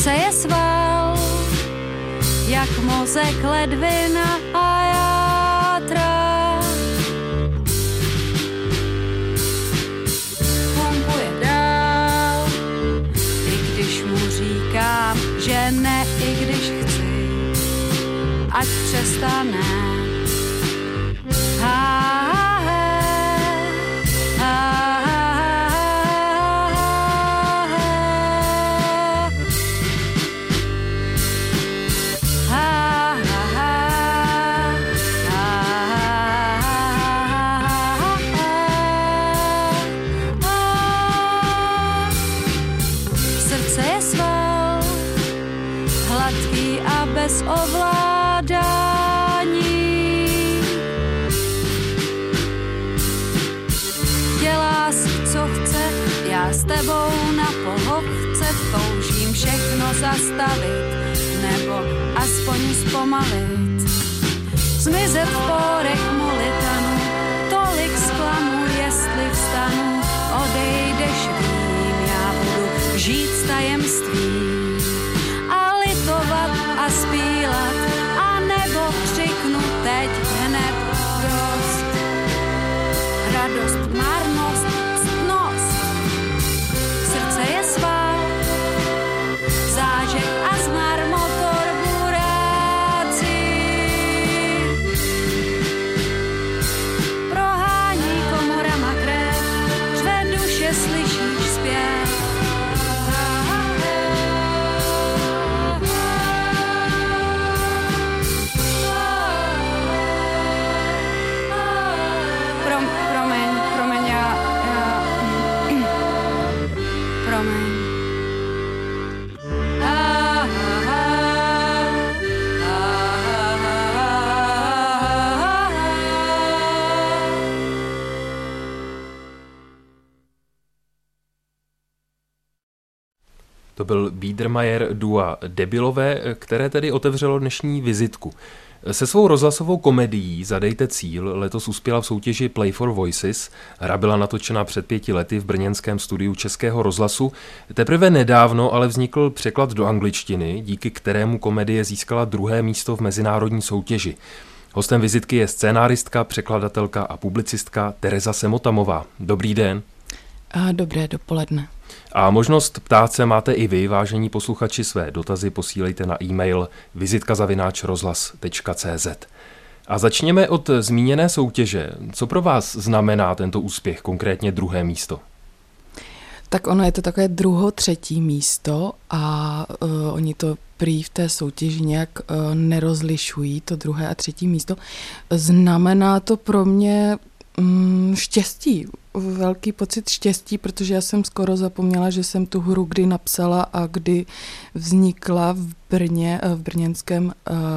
Srdce je sval, jak mozek ledvina a játra. Pumpuje dál, i když mu říkám, že ne, i když chci, ať přestane. Srdce je sval, hladký a bez ovládání. Dělá si, co chce, já s tebou na pohovce toužím všechno zastavit, nebo aspoň zpomalit. Zmizet v pórech molitanu, tolik zklamu, jestli vstanu, odejdeš, vím, já budu žít s tajemstvím a litovat a zpívat, a nebo křiknu teď hned dost. Radost, marnost, ctnost, srdce je sval, zážeh a zmar motor burácí. Prohání komorama krev, řve duše, slyšíš zpěv. To byl Biedermeier Dua Debilové, které tedy otevřelo dnešní vizitku. Se svou rozhlasovou komedií Zadejte cíl letos uspěla v soutěži Play for Voices. Hra byla natočena před 5 lety v brněnském studiu Českého rozhlasu. Teprve nedávno ale vznikl překlad do angličtiny, díky kterému komedie získala 2. místo v mezinárodní soutěži. Hostem vizitky je scénáristka, překladatelka a publicistka Tereza Semotamová. Dobrý den. A dobré dopoledne. A možnost ptát se máte i vy, vážení posluchači, své dotazy posílejte na e-mail vizitka@rozhlas.cz. A začněme od zmíněné soutěže. Co pro vás znamená tento úspěch, konkrétně 2. místo? Tak ono je to takové 2., 3. místo a oni to prý v té soutěži nějak nerozlišují, to 2. a 3. místo. Znamená to pro mě štěstí, velký pocit štěstí, protože já jsem skoro zapomněla, že jsem tu hru kdy napsala a kdy vznikla v Brně, v brněnském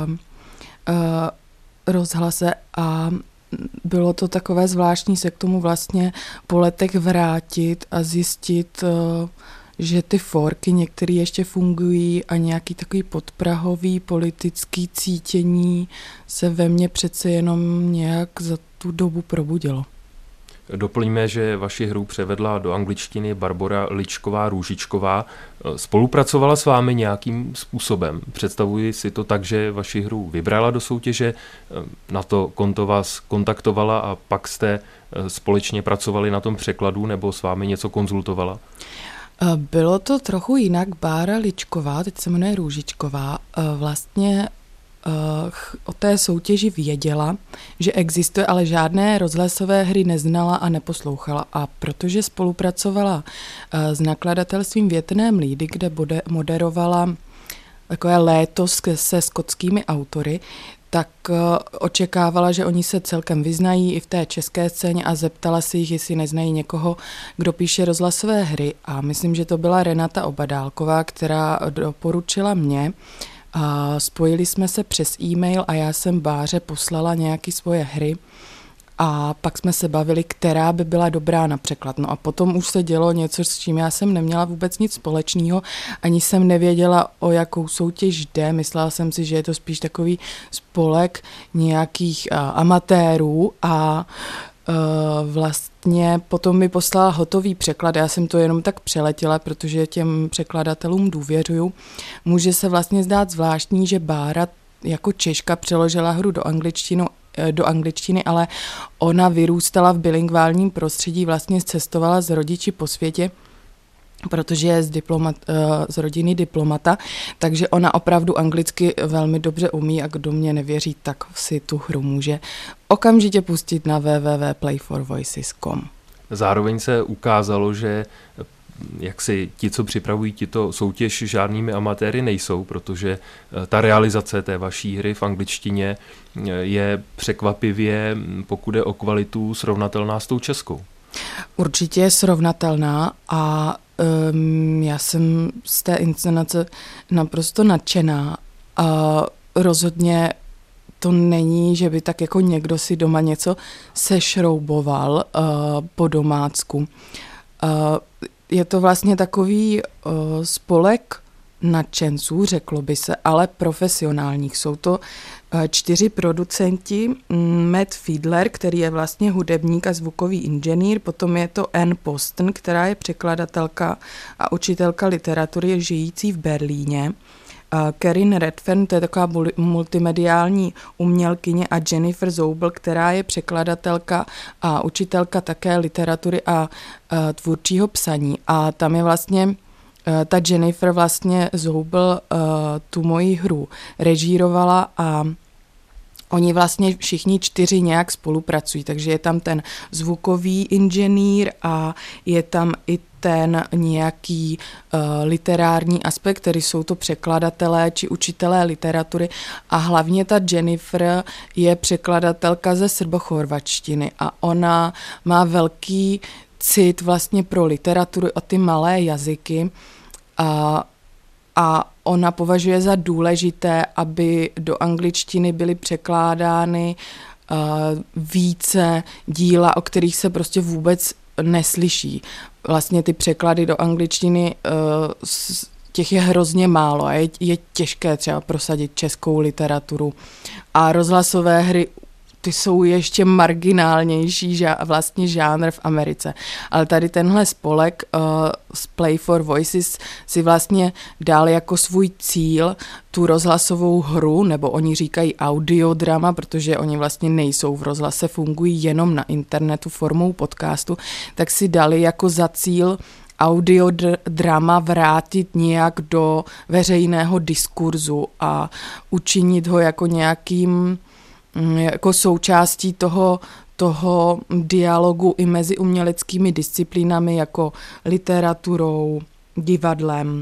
rozhlase a bylo to takové zvláštní se k tomu vlastně po letech vrátit a zjistit, že ty forky některé ještě fungují a nějaký takový podprahový politický cítění se ve mně přece jenom nějak za tu dobu probudilo. Doplňme, že vaši hru převedla do angličtiny Barbora Ličková-Růžičková. Spolupracovala s vámi nějakým způsobem? Představuji si to tak, že vaši hru vybrala do soutěže, na to konto vás kontaktovala a pak jste společně pracovali na tom překladu nebo s vámi něco konzultovala? Bylo to trochu jinak. Bára Ličková, teď se jmenuje Růžičková, vlastně o té soutěži věděla, že existuje, ale žádné rozhlasové hry neznala a neposlouchala. A protože spolupracovala s nakladatelstvím Větrné mlýdy, kde moderovala takové léto se skotskými autory, tak očekávala, že oni se celkem vyznají i v té české scéně a zeptala se jich, jestli neznají někoho, kdo píše rozhlasové hry. A myslím, že to byla Renata Obadálková, která doporučila mě. A spojili jsme se přes e-mail a já jsem Báře poslala nějaké svoje hry a pak jsme se bavili, která by byla dobrá na překlad. No a potom už se dělo něco, s čím já jsem neměla vůbec nic společného, ani jsem nevěděla, o jakou soutěž jde. Myslela jsem si, že je to spíš takový spolek nějakých amatérů a vlastně potom mi poslala hotový překlad, já jsem to jenom tak přeletěla, protože těm překladatelům důvěřuju. Může se vlastně zdát zvláštní, že Bára jako Češka přeložila hru do angličtiny, ale ona vyrůstala v bilingválním prostředí, vlastně cestovala s rodiči po světě, protože je z rodiny diplomata, takže ona opravdu anglicky velmi dobře umí a kdo mě nevěří, tak si tu hru může okamžitě pustit na www.playforvoices.com. Zároveň se ukázalo, že jak si ti, co připravují tito soutěž, žádnými amatéry nejsou, protože ta realizace té vaší hry v angličtině je překvapivě, pokud je o kvalitu, srovnatelná s tou českou. Určitě je srovnatelná a já jsem z té inscenace naprosto nadšená a rozhodně to není, že by tak jako někdo si doma něco sešrouboval po domácku. Je to vlastně takový spolek nadšenců, řeklo by se, ale profesionálních. Jsou to 4 producenti, Matt Fiedler, který je vlastně hudebník a zvukový inženýr, potom je to Anne Poston, která je překladatelka a učitelka literatury žijící v Berlíně, Karin Redfern, to je taková multimediální umělkyně, a Jennifer Zoubel, která je překladatelka a učitelka také literatury a tvůrčího psaní. A tam je vlastně ta Jennifer vlastně Zoubel tu moji hru režírovala a oni vlastně všichni 4 nějak spolupracují, takže je tam ten zvukový inženýr a je tam i ten nějaký literární aspekt, který jsou to překladatelé či učitelé literatury a hlavně ta Jennifer je překladatelka ze srbochorvačtiny a ona má velký cit vlastně pro literaturu a ty malé jazyky a ona považuje za důležité, aby do angličtiny byly překládány více díla, o kterých se prostě vůbec neslyší. Vlastně ty překlady do angličtiny, těch je hrozně málo a je těžké třeba prosadit českou literaturu. A rozhlasové hry, ty jsou ještě marginálnější vlastně žánr v Americe. Ale tady tenhle spolek z Play for Voices si vlastně dal jako svůj cíl tu rozhlasovou hru, nebo oni říkají audiodrama, protože oni vlastně nejsou v rozhlase, fungují jenom na internetu formou podcastu, tak si dali jako za cíl audiodrama vrátit nějak do veřejného diskurzu a učinit ho jako nějakým jako součástí toho dialogu i mezi uměleckými disciplínami jako literaturou, divadlem,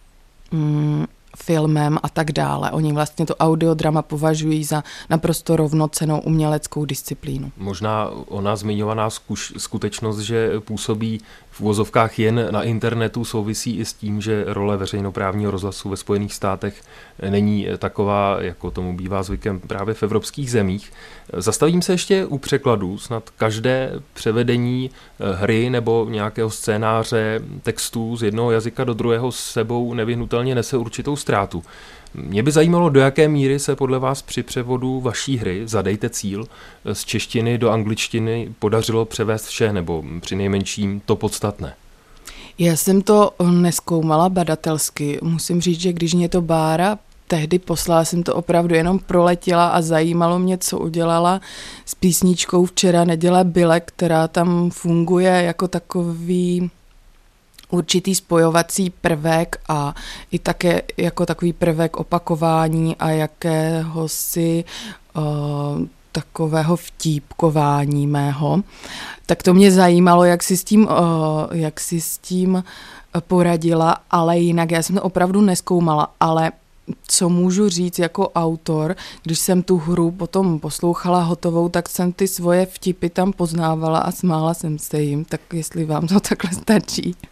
filmem a tak dále. Oni vlastně to audiodrama považují za naprosto rovnocennou uměleckou disciplínu. Možná ona zmiňovaná skutečnost, že působí v uvozovkách jen na internetu, souvisí i s tím, že role veřejnoprávního rozhlasu ve Spojených státech není taková, jako tomu bývá zvykem právě v evropských zemích. Zastavím se ještě u překladů. Snad každé převedení hry nebo nějakého scénáře textů z jednoho jazyka do druhého s sebou nevyhnutelně nese určitou ztrátu. Mě by zajímalo, do jaké míry se podle vás při převodu vaší hry Zadejte cíl z češtiny do angličtiny podařilo převést vše, nebo přinejmenším to podstatné. Já jsem to nezkoumala badatelsky. Musím říct, že když mě to Bára tehdy poslala, jsem to opravdu jenom proletěla a zajímalo mě, co udělala s písničkou Včera neděle byle, která tam funguje jako takový určitý spojovací prvek a i také jako takový prvek opakování a jakéhosi takového vtípkování mého. Tak to mě zajímalo, jak si s tím poradila, ale jinak já jsem to opravdu nezkoumala, ale co můžu říct jako autor, když jsem tu hru potom poslouchala hotovou, tak jsem ty svoje vtipy tam poznávala a smála jsem se jim, tak jestli vám to takhle stačí.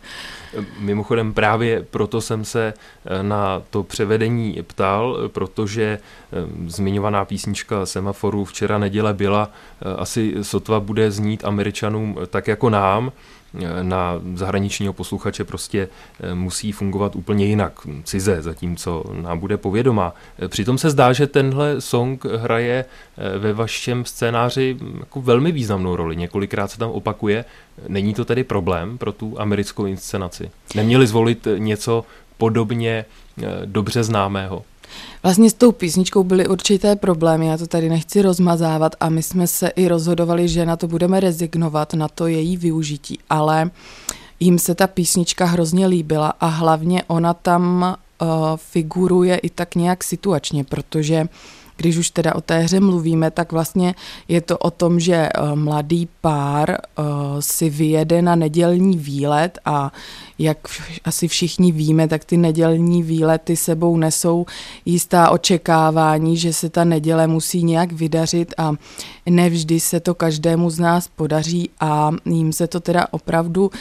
Mimochodem právě proto jsem se na to převedení ptal, protože zmiňovaná písnička Semaforu Včera neděle byla, asi sotva bude znít Američanům tak jako nám. Na zahraničního posluchače prostě musí fungovat úplně jinak, cize, zatímco nám bude povědomá. Přitom se zdá, že tenhle song hraje ve vašem scénáři jako velmi významnou roli. Několikrát se tam opakuje. Není to tedy problém pro tu americkou inscenaci? Neměli zvolit něco podobně dobře známého? Vlastně s tou písničkou byly určité problémy, já to tady nechci rozmazávat a my jsme se i rozhodovali, že na to budeme rezignovat, na to její využití, ale jim se ta písnička hrozně líbila a hlavně ona tam figuruje i tak nějak situačně, protože když už teda o té hře mluvíme, tak vlastně je to o tom, že mladý pár si vyjede na nedělní výlet a jak asi všichni víme, tak ty nedělní výlety sebou nesou jistá očekávání, že se ta neděle musí nějak vydařit a nevždy se to každému z nás podaří a jim se to teda opravdu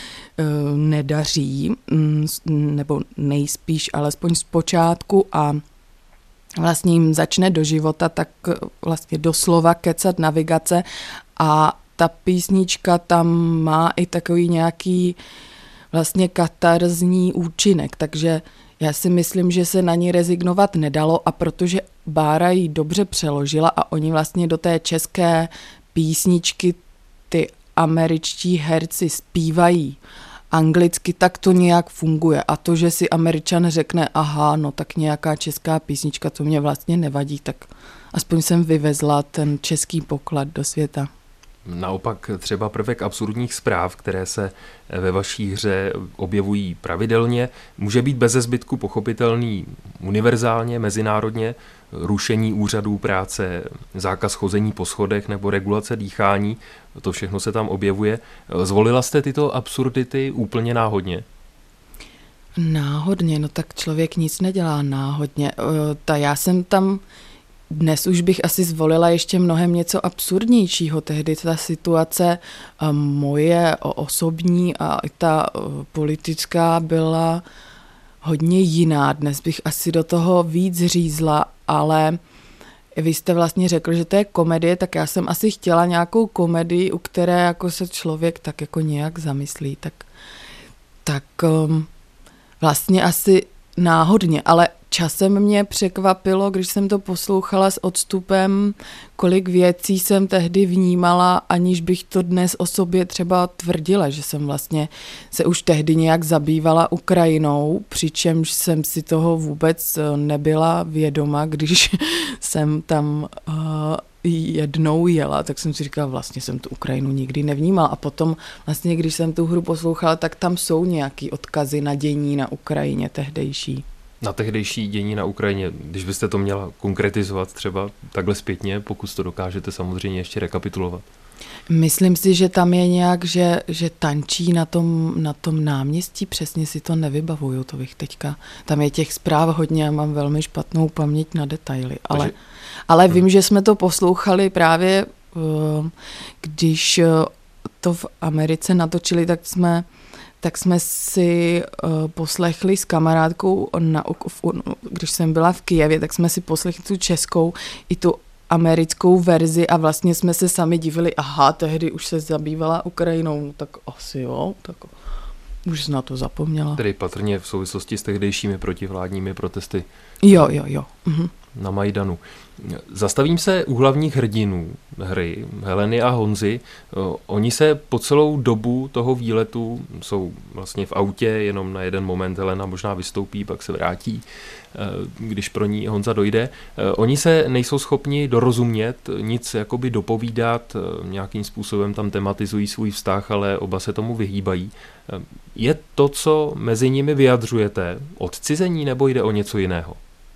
nedaří, nebo nejspíš alespoň zpočátku a vlastně jim začne do života tak vlastně doslova kecat navigace a ta písnička tam má i takový nějaký vlastně katarzní účinek, takže já si myslím, že se na ní rezignovat nedalo a protože Bára ji dobře přeložila a oni vlastně do té české písničky ty američtí herci zpívají anglicky, tak to nějak funguje. A to, že si Američan řekne, aha, no tak nějaká česká písnička, to mě vlastně nevadí, tak aspoň jsem vyvezla ten český poklad do světa. Naopak třeba prvek absurdních zpráv, které se ve vaší hře objevují pravidelně, může být beze zbytku pochopitelný univerzálně, mezinárodně, rušení úřadů práce, zákaz chození po schodech nebo regulace dýchání, to všechno se tam objevuje. Zvolila jste tyto absurdity úplně náhodně? Náhodně, no tak člověk nic nedělá náhodně. Já jsem tam dnes už bych asi zvolila ještě mnohem něco absurdnějšího. Tehdy ta situace moje osobní a i ta politická byla hodně jiná. Dnes bych asi do toho víc řízla, ale vy jste vlastně řekl, že to je komedie, tak já jsem asi chtěla nějakou komedii, u které jako se člověk tak jako nějak zamyslí. Tak vlastně asi náhodně, ale časem mě překvapilo, když jsem to poslouchala s odstupem, kolik věcí jsem tehdy vnímala, aniž bych to dnes o sobě třeba tvrdila, že jsem vlastně se už tehdy nějak zabývala Ukrajinou, přičemž jsem si toho vůbec nebyla vědoma, když jsem tam jednou jela, tak jsem si říkala, vlastně jsem tu Ukrajinu nikdy nevnímala a potom vlastně, když jsem tu hru poslouchala, tak tam jsou nějaký odkazy na dění na Ukrajině tehdejší. Na tehdejší dění na Ukrajině, když byste to měla konkretizovat třeba takhle zpětně, pokud to dokážete samozřejmě ještě rekapitulovat. Myslím si, že tam je nějak, že tančí na tom náměstí, přesně si to nevybavuju, to bych teďka. Tam je těch zpráv hodně, já mám velmi špatnou paměť na detaily, ale vím, že jsme to poslouchali právě, když to v Americe natočili, tak jsme si poslechli s kamarádkou, když jsem byla v Kyjevě, tak jsme si poslechli tu českou i tu americkou verzi a vlastně jsme se sami divili, aha, tehdy už se zabývala Ukrajinou, no tak asi jo, tak už na to zapomněla. Tedy patrně v souvislosti s tehdejšími protivládními protesty. Jo. Mhm. Na Majdanu. Zastavím se u hlavních hrdinů hry, Heleny a Honzy. Oni se po celou dobu toho výletu jsou vlastně v autě, jenom na jeden moment Helena možná vystoupí, pak se vrátí, když pro ní Honza dojde. Oni se nejsou schopni dorozumět, nic jakoby dopovídat, nějakým způsobem tam tematizují svůj vztah, ale oba se tomu vyhýbají. Je to, co mezi nimi vyjadřujete, odcizení nebo jde o něco jiného?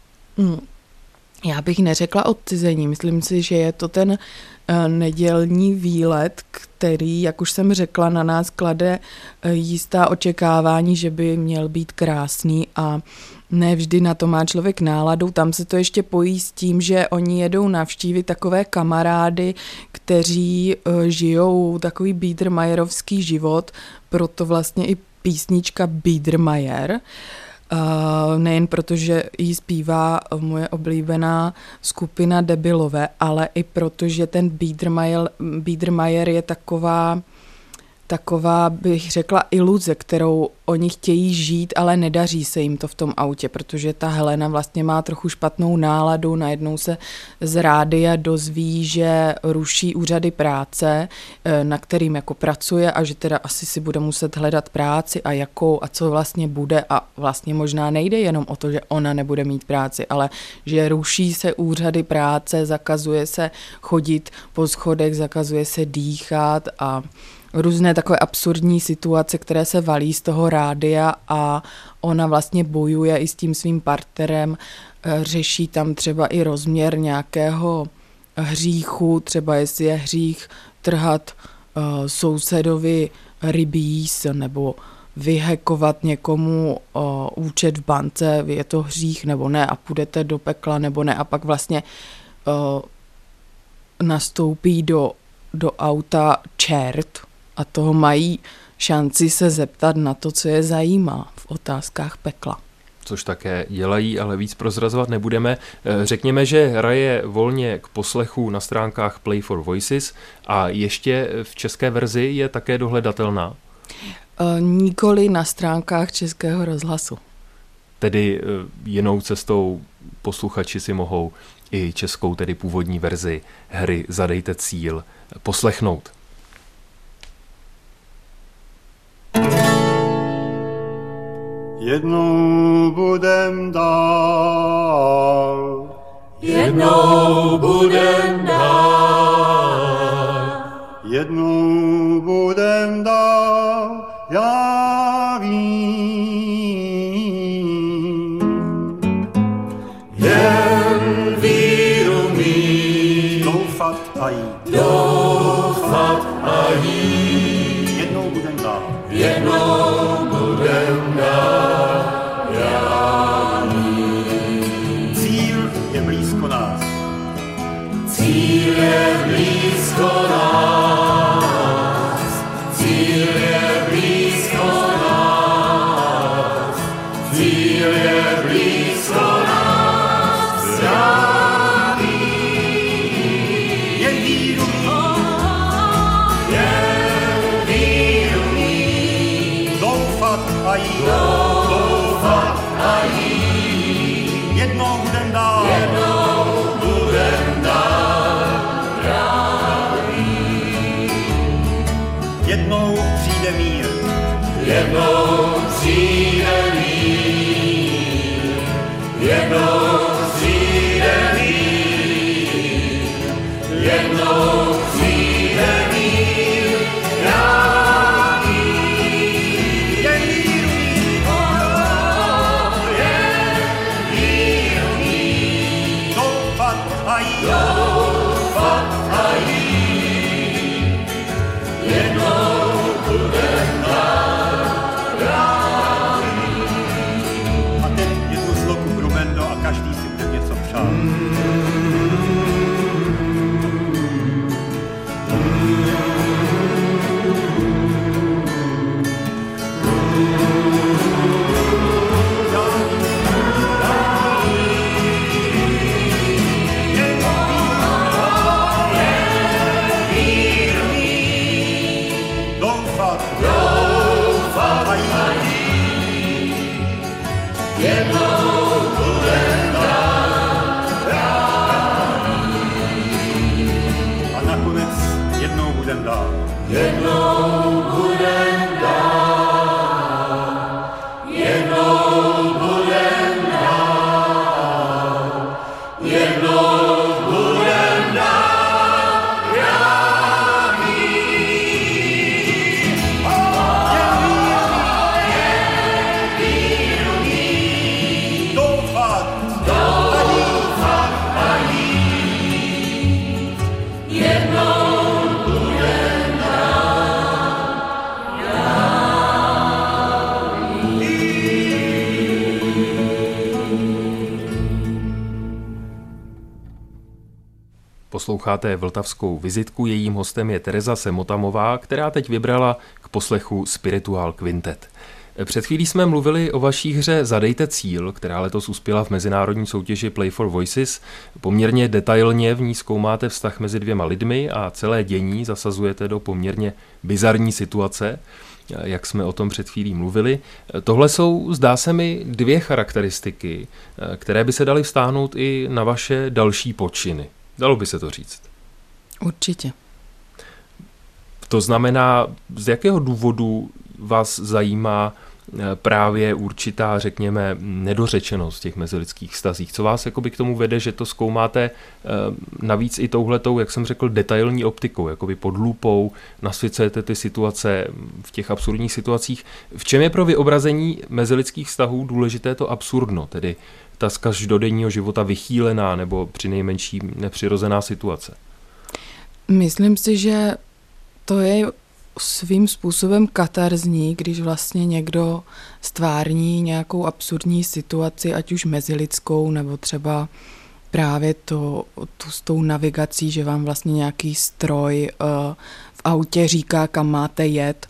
Já bych neřekla odcizení, myslím si, že je to ten nedělní výlet, který, jak už jsem řekla, na nás klade jistá očekávání, že by měl být krásný a ne vždy na to má člověk náladu. Tam se to ještě pojí s tím, že oni jedou navštívit takové kamarády, kteří žijou takový biedermeierovský život, proto vlastně i písnička Biedermeier. Nejen proto, že ji zpívá moje oblíbená skupina Debilové, ale i proto, že ten Biedermeier je taková, bych řekla, iluze, kterou oni chtějí žít, ale nedaří se jim to v tom autě, protože ta Helena vlastně má trochu špatnou náladu, najednou se z rádia dozví, že ruší úřady práce, na kterým jako pracuje a že teda asi si bude muset hledat práci a jakou a co vlastně bude a vlastně možná nejde jenom o to, že ona nebude mít práci, ale že ruší se úřady práce, zakazuje se chodit po schodech, zakazuje se dýchat a různé takové absurdní situace, které se valí z toho rádia a ona vlastně bojuje i s tím svým partnerem, řeší tam třeba i rozměr nějakého hříchu, třeba jestli je hřích trhat sousedovi rybíz nebo vyhekovat někomu účet v bance, je to hřích nebo ne a půjdete do pekla nebo ne a pak vlastně nastoupí do auta čert, a toho mají šanci se zeptat na to, co je zajímá v otázkách pekla. Což také dělají, ale víc prozrazovat nebudeme. Řekněme, že hraje volně k poslechu na stránkách Play for Voices a ještě v české verzi je také dohledatelná. Nikoli na stránkách Českého rozhlasu. Tedy jinou cestou posluchači si mohou i českou, tedy původní verzi hry Zadejte cíl poslechnout. Jednou budem dál. Jednou budem dál. Jednou budem dál. Já vím. Jen víru mít. Doufat a jít. Doufat a jít. Jednou budem dál. Jednou budem dál. Cíl je blízko nás. Cíl je blízko nás. Cíl je blízko nás. Cíl je blízko nás. Já vím. Jen víru mít. Jen víru mít. Doufat a jít. Doufat a jít. Jednou budem dál. Jednou budem dál. Já vím. Jednou přijde mír. Jednou přijde mír. Jednou přijde mír. Jednou přijde mír. Já vím. Jen víru mít. Jen víru mít. Doufat a jít. Doufat a jít. Jednou budem dál. A teď jednu sloku Brumendo a každý si bude něco přát. Doufat. Doufat A jít. jednou budem dál. A nakonec jednou budem dál. Jednou budem dál. Jednou budem dál. Jednou budem dál. Já vím. Jen víru mít. Doufat. Doufat a jít. Jednou budem dál. Posloucháte Vltavskou vizitku, jejím hostem je Tereza Semotamová, která teď vybrala k poslechu Spiritual Quintet. Před chvílí jsme mluvili o vaší hře Zadejte cíl, která letos uspěla v mezinárodní soutěži Play for Voices. Poměrně detailně v ní zkoumáte vztah mezi dvěma lidmi a celé dění zasazujete do poměrně bizarní situace, jak jsme o tom před chvílí mluvili. Tohle jsou, zdá se mi, dvě charakteristiky, které by se daly vztáhnout i na vaše další počiny. Dalo by se to říct? Určitě. To znamená, z jakého důvodu vás zajímá právě určitá, řekněme, nedořečenost v těch mezilidských vztazích? Co vás jakoby k tomu vede, že to zkoumáte navíc i touhletou, jak jsem řekl, detailní optikou, jakoby pod lupou, nasvěcujete ty situace v těch absurdních situacích? V čem je pro vyobrazení mezilidských vztahů důležité to absurdno, tedy ta z každodenního života vychýlená nebo přinejmenším nepřirozená situace? Myslím si, že to je svým způsobem katarzní, když vlastně někdo stvární nějakou absurdní situaci, ať už mezilidskou, nebo třeba právě s tou navigací, že vám vlastně nějaký stroj v autě říká, kam máte jet.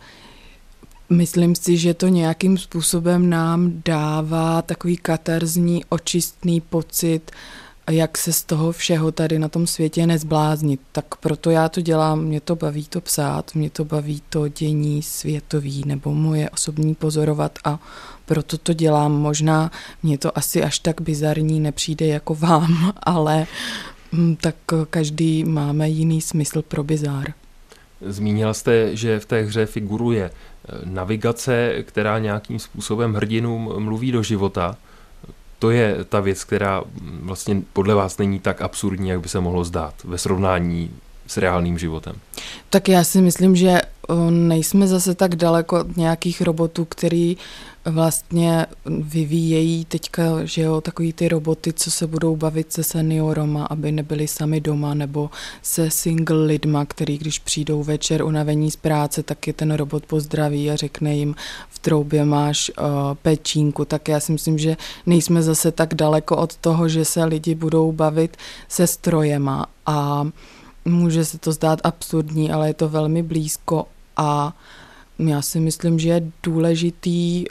Myslím si, že to nějakým způsobem nám dává takový katarzní, očistný pocit, jak se z toho všeho tady na tom světě nezbláznit. Tak proto já to dělám, mě to baví to psát, mě to baví to dění světový nebo moje osobní pozorovat a proto to dělám. Možná mě to asi až tak bizarní nepřijde jako vám, ale tak každý máme jiný smysl pro bizár. Zmínila jste, že v té hře figuruje navigace, která nějakým způsobem hrdinům mluví do života. To je ta věc, která vlastně podle vás není tak absurdní, jak by se mohlo zdát ve srovnání s reálným životem. Tak já si myslím, že nejsme zase tak daleko od nějakých robotů, který vlastně vyvíjejí teďka, že jo, takový ty roboty, co se budou bavit se seniorama, aby nebyli sami doma, nebo se single lidma, který když přijdou večer unavení z práce, tak je ten robot pozdraví a řekne jim v troubě máš pečínku. Tak já si myslím, že nejsme zase tak daleko od toho, že se lidi budou bavit se strojema a může se to zdát absurdní, ale je to velmi blízko a já si myslím, že je důležitý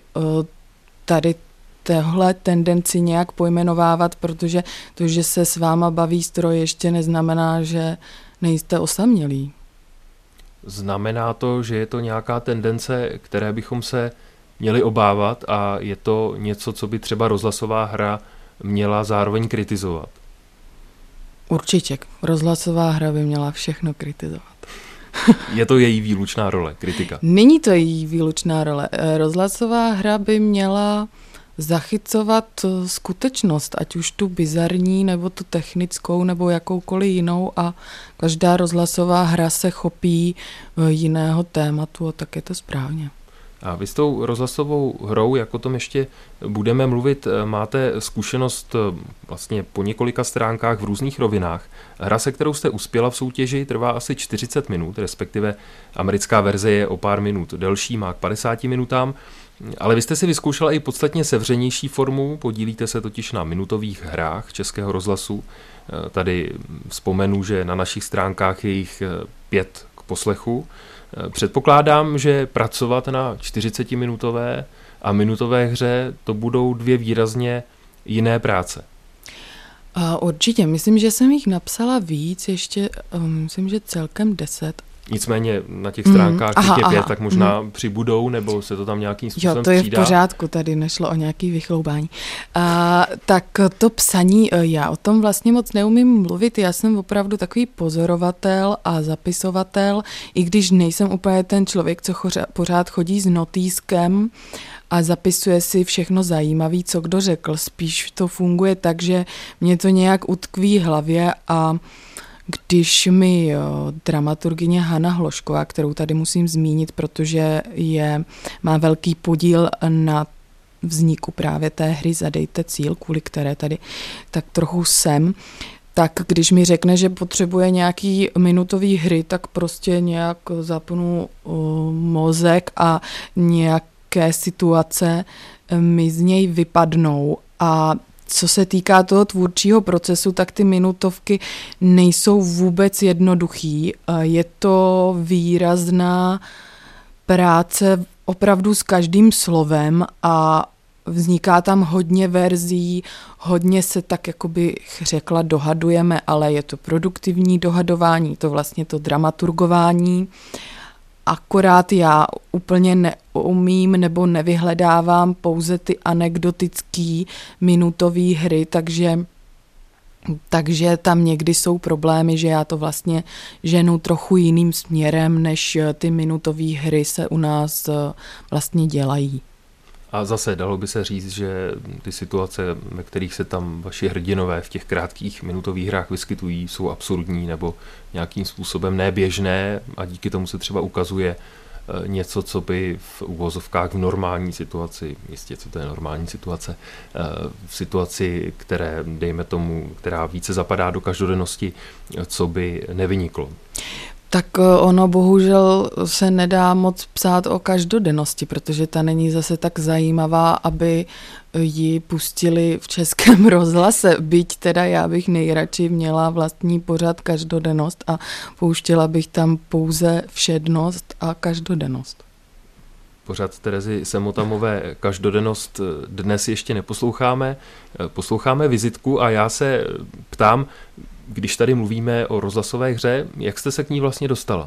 tady téhle tendenci nějak pojmenovávat, protože to, že se s váma baví stroj, ještě neznamená, že nejste osamělí. Znamená to, že je to nějaká tendence, které bychom se měli obávat a je to něco, co by třeba rozhlasová hra měla zároveň kritizovat? Určitě. Rozhlasová hra by měla všechno kritizovat. Je to její výlučná role, kritika? Není to její výlučná role. Rozhlasová hra by měla zachycovat skutečnost, ať už tu bizarní, nebo tu technickou, nebo jakoukoliv jinou a každá rozhlasová hra se chopí jiného tématu a tak je to správně. A vy s tou rozhlasovou hrou, jak o tom ještě budeme mluvit, máte zkušenost vlastně po několika stránkách v různých rovinách. Hra, se kterou jste uspěla v soutěži, trvá asi 40 minut, respektive americká verze je o pár minut delší, má k 50 minutám, ale vy jste si vyzkoušela i podstatně sevřenější formu, podílíte se totiž na minutových hrách Českého rozhlasu. Tady vzpomenu, že na našich stránkách je jich 5 k poslechu. Předpokládám, že pracovat na 40-minutové a minutové hře to budou 2 výrazně jiné práce. Určitě, myslím, že jsem jich napsala víc, ještě myslím, že celkem 10. Nicméně na těch stránkách je 5, tak možná přibudou, nebo se to tam nějakým způsobem Jo, to je střídá? v pořádku, tady nešlo o nějaký vychloubání. Tak to psaní, já o tom vlastně moc neumím mluvit, já jsem opravdu takový pozorovatel a zapisovatel, i když nejsem úplně ten člověk, co pořád chodí s notýskem a zapisuje si všechno zajímavé, co kdo řekl. Spíš to funguje tak, že mě to nějak utkví v hlavě a když mi dramaturgyně Hana Hlošková, kterou tady musím zmínit, protože má velký podíl na vzniku právě té hry Zadejte cíl, kvůli které tady tak trochu jsem, tak když mi řekne, že potřebuje nějaký minutový hry, tak prostě nějak zapnu mozek a nějaké situace mi z něj vypadnou a co se týká toho tvůrčího procesu, tak ty minutovky nejsou vůbec jednoduchý. Je to výrazná práce opravdu s každým slovem a vzniká tam hodně verzí, hodně se tak, jako bych řekla, dohadujeme, ale je to produktivní dohadování, to vlastně to dramaturgování. Akorát já úplně neumím nebo nevyhledávám pouze ty anekdotický minutový hry, takže tam někdy jsou problémy, že já to vlastně ženu trochu jiným směrem, než ty minutové hry se u nás vlastně dělají. A zase dalo by se říct, že ty situace, ve kterých se tam vaši hrdinové v těch krátkých minutových hrách vyskytují, jsou absurdní nebo nějakým způsobem neběžné a díky tomu se třeba ukazuje něco, co by v uvozovkách v normální situaci, jistě, co to je normální situace, v situaci, dejme tomu, která více zapadá do každodennosti, co by nevyniklo. Tak ono bohužel se nedá moc psát o každodennosti, protože ta není zase tak zajímavá, aby ji pustili v Českém rozhlase, byť teda já bych nejradši měla vlastní pořad každodennost a pouštěla bych tam pouze všednost a každodennost. Pořad Terezy Semotamové každodennost dnes ještě neposloucháme, posloucháme vizitku a já se ptám, když tady mluvíme o rozhlasové hře, jak jste se k ní vlastně dostala?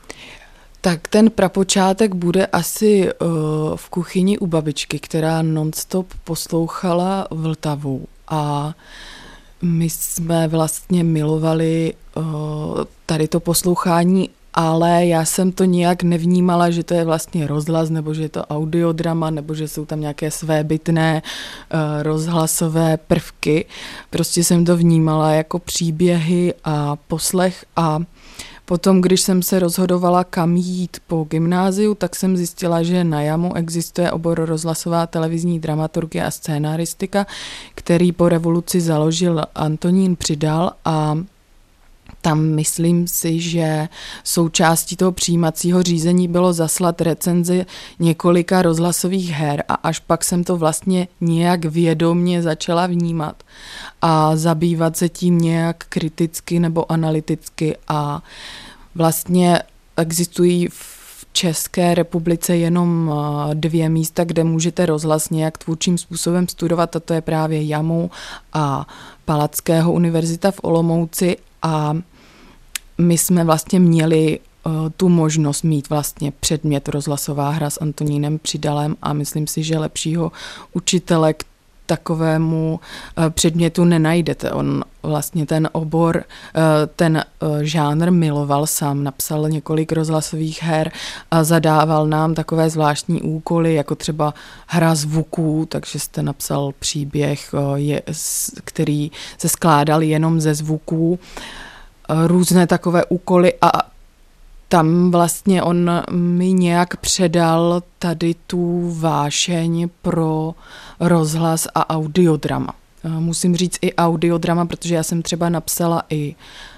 Tak ten prapočátek bude asi v kuchyni u babičky, která nonstop poslouchala Vltavu a my jsme vlastně milovali tady to poslouchání, ale já jsem to nijak nevnímala, že to je vlastně rozhlas, nebo že je to audiodrama, nebo že jsou tam nějaké svébytné rozhlasové prvky. Prostě jsem to vnímala jako příběhy a poslech a potom, když jsem se rozhodovala, kam jít po gymnáziu, tak jsem zjistila, že na JAMu existuje obor rozhlasová televizní dramaturgie a scénaristika, který po revoluci založil Antonín Přidal a tam myslím si, že součástí toho přijímacího řízení bylo zaslat recenzi několika rozhlasových her a až pak jsem to vlastně nějak vědomně začala vnímat a zabývat se tím nějak kriticky nebo analyticky a vlastně existují v České republice jenom 2 místa, kde můžete rozhlas nějak tvůrčím způsobem studovat a to je právě JAMu a Palackého univerzita v Olomouci a my jsme vlastně měli tu možnost mít vlastně předmět rozhlasová hra s Antonínem Přidalem a myslím si, že lepšího učitele k takovému předmětu nenajdete. On vlastně ten obor, ten žánr miloval sám, napsal několik rozhlasových her a zadával nám takové zvláštní úkoly, jako třeba hra zvuků, takže jste napsal příběh, který se skládal jenom ze zvuků, různé takové úkoly a tam vlastně on mi nějak předal tady tu vášeň pro rozhlas a audiodrama. Musím říct i audiodrama, protože já jsem třeba napsala i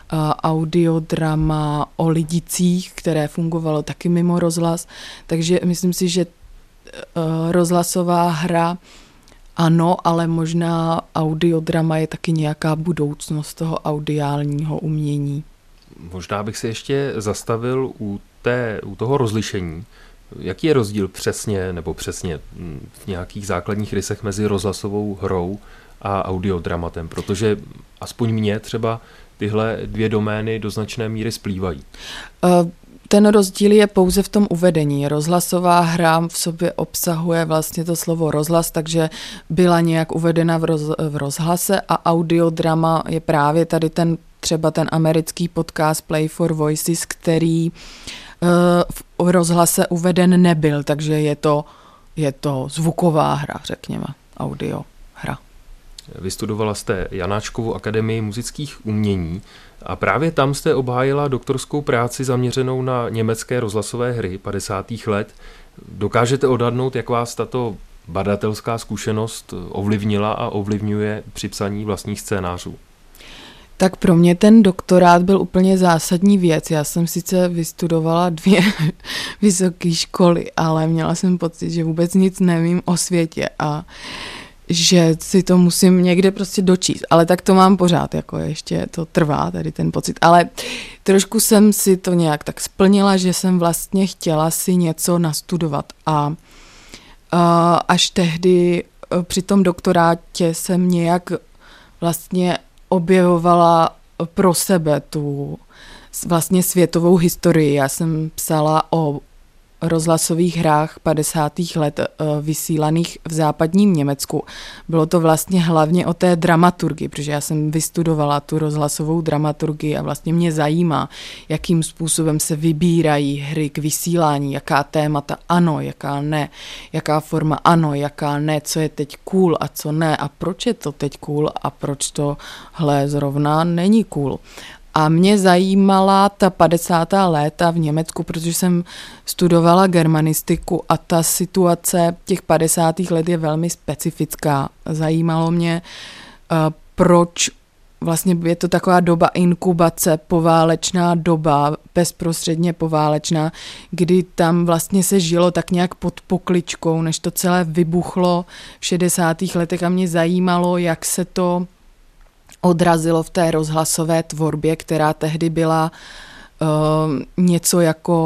audiodrama o Lidicích, které fungovalo taky mimo rozhlas, takže myslím si, že rozhlasová hra ano, ale možná audiodrama je taky nějaká budoucnost toho audiálního umění. Možná bych se ještě zastavil u toho rozlišení. Jaký je rozdíl přesně v nějakých základních rysech mezi rozhlasovou hrou a audiodramatem? Protože aspoň mně třeba tyhle 2 domény do značné míry splývají. Ten rozdíl je pouze v tom uvedení. Rozhlasová hra v sobě obsahuje vlastně to slovo rozhlas, takže byla nějak uvedena v rozhlase a audiodrama je právě tady třeba ten americký podcast Play for Voices, který v rozhlase uveden nebyl, takže je to zvuková hra, řekněme, audio hra. Vystudovala jste Janáčkovu akademii muzických umění a právě tam jste obhájila doktorskou práci zaměřenou na německé rozhlasové hry 50. let. Dokážete odhadnout, jak vás tato badatelská zkušenost ovlivnila a ovlivňuje při psaní vlastních scénářů? Tak pro mě ten doktorát byl úplně zásadní věc. Já jsem sice vystudovala 2 vysoké školy, ale měla jsem pocit, že vůbec nic nevím o světě a že si to musím někde prostě dočíst, ale tak to mám pořád, jako ještě to trvá tady ten pocit, ale trošku jsem si to nějak tak splnila, že jsem vlastně chtěla si něco nastudovat a až tehdy při tom doktorátě jsem nějak vlastně objevovala pro sebe tu vlastně světovou historii. Já jsem psala o rozhlasových hrách 50. let vysílaných v západním Německu. Bylo to vlastně hlavně o té dramaturgii, protože já jsem vystudovala tu rozhlasovou dramaturgii a vlastně mě zajímá, jakým způsobem se vybírají hry k vysílání, jaká témata ano, jaká ne, jaká forma ano, jaká ne, co je teď cool a co ne a proč je to teď cool a proč tohle zrovna není cool. A mě zajímala ta 50. léta v Německu, protože jsem studovala germanistiku a ta situace těch 50. let je velmi specifická. Zajímalo mě, proč vlastně je to taková doba inkubace, poválečná doba, bezprostředně poválečná, kdy tam vlastně se žilo tak nějak pod pokličkou, než to celé vybuchlo v 60. letech a mě zajímalo, jak se to odrazilo v té rozhlasové tvorbě, která tehdy byla něco